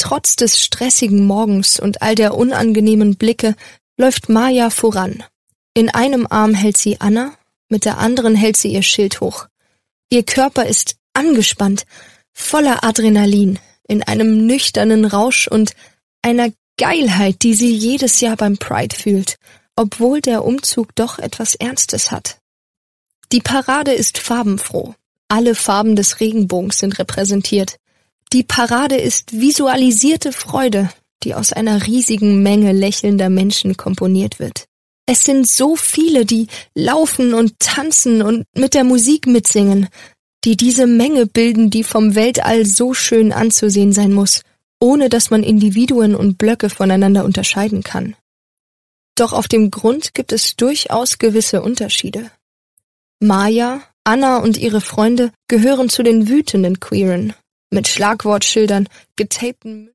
Trotz des stressigen Morgens und all der unangenehmen Blicke läuft Maya voran. In einem Arm hält sie Anna, mit der anderen hält sie ihr Schild hoch. Ihr Körper ist angespannt, voller Adrenalin, in einem nüchternen Rausch und einer Geilheit, die sie jedes Jahr beim Pride fühlt, obwohl der Umzug doch etwas Ernstes hat. Die Parade ist farbenfroh. Alle Farben des Regenbogens sind repräsentiert. Die Parade ist visualisierte Freude, die aus einer riesigen Menge lächelnder Menschen komponiert wird. Es sind so viele, die laufen und tanzen und mit der Musik mitsingen, die diese Menge bilden, die vom Weltall so schön anzusehen sein muss, ohne dass man Individuen und Blöcke voneinander unterscheiden kann. Doch auf dem Grund gibt es durchaus gewisse Unterschiede. Maya, Anna und ihre Freunde gehören zu den wütenden Queeren, mit Schlagwortschildern, getapten